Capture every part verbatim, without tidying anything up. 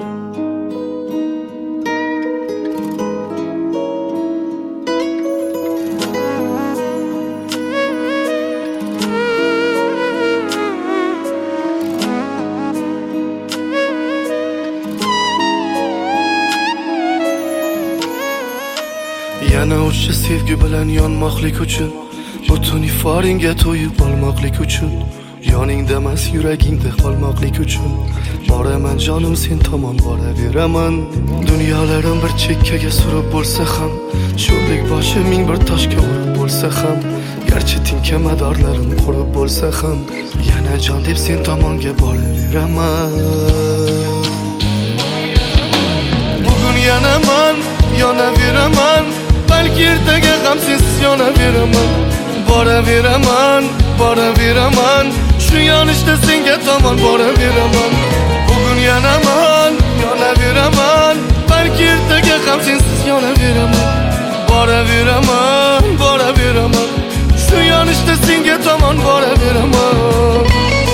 Yana o'sha sevgi bilan yonmoqlik uchun, butun iforingga to'yib olmoqlik uchun, yoningda emas yuragingda qolmoqlik uchun boraman jonim sen tomon boraveraman. Dunyolarim bir chekkaga surib bo'lsa ham, sho'rlik boshi ming bir toshga urib bo'lsa ham, garchi tinka madorlarim qurib bo'lsa ham, yana jon deb sen tomonga boraveraman. Bugun yana men yonaveraman, balki ertaga ham sensiz yonaveraman. Boraveraman, boraveraman, shu yonishda senga tomon boraveraman. Bugun yana men yonaveraman, balki ertaga ham sensiz yonaveraman. Boraveraman, boraveraman, shu yonishda senga tomon boraveraman.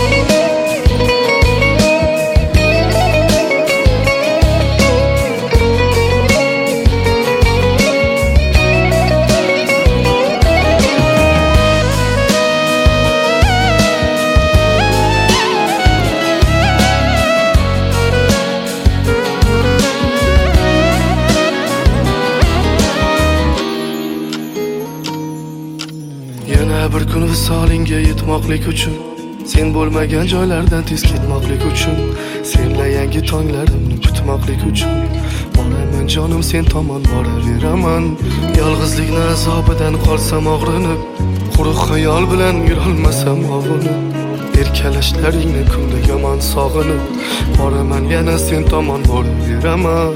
Yana bir kun visolingga yetmoqlik uchun, sen bo'lmagan joylardan tez ketmoqlik uchun, senla yangi tonglarimni kutmoqlik uchun boraman jonim sen tomon boraveraman. Yolg'izlikni azobidan qolsam og'rinib, quruq xayol bilan yurolmasam ovunib, erkalashlaringni kunda yomon sog'inib boraman yana sen tomon boraveraman.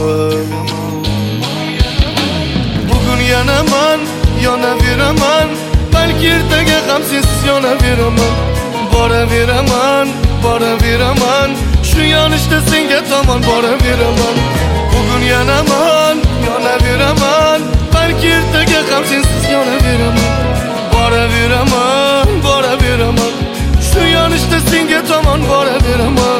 Bugun yana men yonaveraman, balki ertaga ham sensiz yonaveraman. Boraveraman, boraveraman, shu yonishda senga tomon boraveraman. Bugun yana men yonaveraman, balki ertaga ham sensiz yonaveraman. Boraveraman, boraveraman, shu yonishda senga tomon boraveraman.